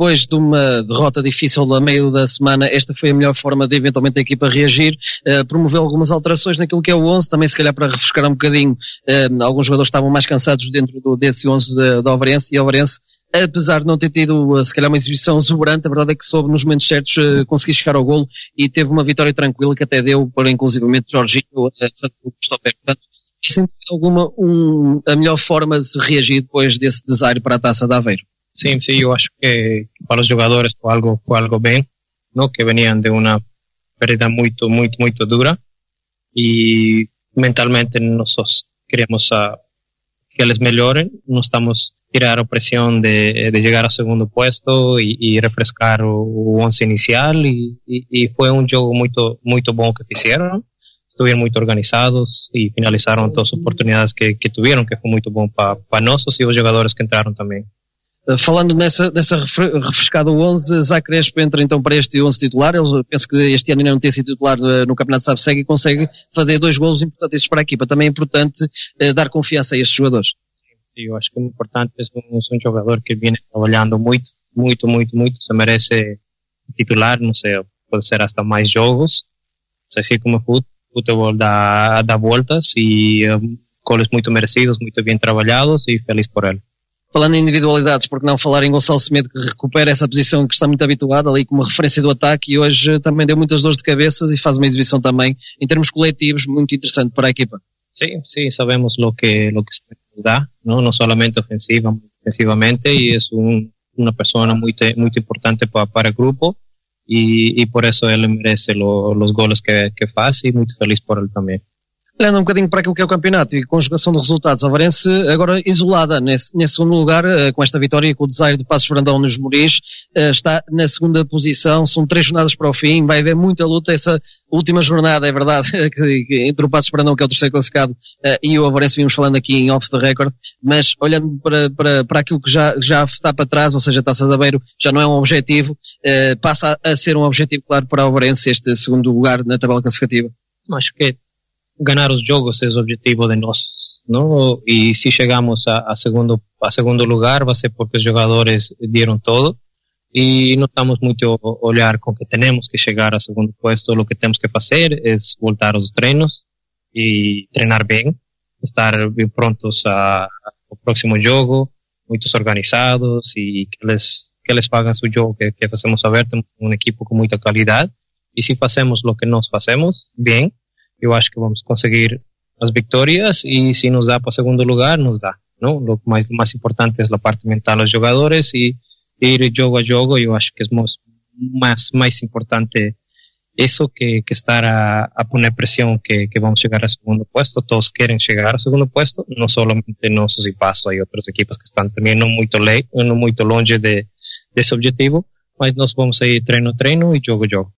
depois de uma derrota difícil a meio da semana, esta foi a melhor forma de eventualmente a equipa reagir, promover algumas alterações naquilo que é o 11, também se calhar para refrescar um bocadinho, alguns jogadores estavam mais cansados dentro desse 11 da Ovarense, e a Ovarense, apesar de não ter tido se calhar uma exibição exuberante, a verdade é que soube nos momentos certos conseguir chegar ao golo e teve uma vitória tranquila que até deu para inclusivamente Jorginho fazer o stopper. Portanto, sem alguma a melhor forma de se reagir depois desse desaire para a Taça de Aveiro. Sí, yo acho que para los jugadores fue algo bien, ¿no? Que venían de una pérdida muy dura y mentalmente nosotros queremos que les mejoren, no estamos tirar presión de llegar al segundo puesto y refrescar o once inicial y fue un juego muy bom que hicieron. Estuvieron muy organizados y finalizaron todas las oportunidades que tuvieron, que fue muy bom para nosotros y los jugadores que entraron también. Falando nessa refrescada 11, Zá Crespo entra então para este 11 titular. Eu penso que este ano ainda não tem sido titular no Campeonato de Sabseg e consegue fazer 2 golos importantes para a equipa. Também é importante dar confiança a estes jogadores. Sim, eu acho que é importante. É um jogador que vem trabalhando muito, se merece titular, não sei, pode ser hasta mais jogos. Assim como o futebol dá voltas e goles muito merecidos, muito bem trabalhados e feliz por ele. Falando em individualidades, porque não falar em Gonçalo Semedo, que recupera essa posição que está muito habituado, ali como referência do ataque, e hoje também deu muitas dores de cabeça e faz uma exibição também, em termos coletivos, muito interessante para a equipa. Sí, sabemos lo que nos da, no solamente ofensivamente, y es una persona muy importante para el grupo, y por eso él merece los goles que hace, y muy feliz por él también. Olhando um bocadinho para aquilo que é o campeonato e conjugação de resultados, a Ovarense agora isolada nesse segundo lugar, com esta vitória e com o desaire de Passos Brandão nos Moris, está na segunda posição, são 3 jornadas para o fim, vai haver muita luta essa última jornada, é verdade, entre o Passos Brandão, que é o terceiro classificado, e o Ovarense, vimos falando aqui em off the record, mas olhando para aquilo que já está para trás, ou seja, a Taça de Aveiro já não é um objetivo, passa a ser um objetivo claro para o Ovarense este segundo lugar na tabela classificativa. Acho que ganar os jogos é o objetivo de nós, não? E se chegamos a segundo lugar, vai ser porque os jogadores deram todo e não estamos muito a olhar com que temos que chegar a segundo posto. O que temos que fazer é voltar aos treinos e treinar bem, estar bem prontos ao próximo jogo, muitos organizados e que eles pagam o jogo que fazemos saber. Temos um equipo com muita qualidade e se fazemos o que nós fazemos bem, eu acho que vamos conseguir as vitórias e se nos dá para segundo lugar, nos dá, não? O mais importante é a parte mental dos jogadores e ir jogo a jogo. Eu acho que é mais importante isso que estar a poner pressão que vamos chegar a segundo posto. Todos querem chegar a segundo posto, não somente nossos e Passo, há outras equipas que estão também não muito longe desse objetivo, mas nós vamos aí treino e jogo a jogo.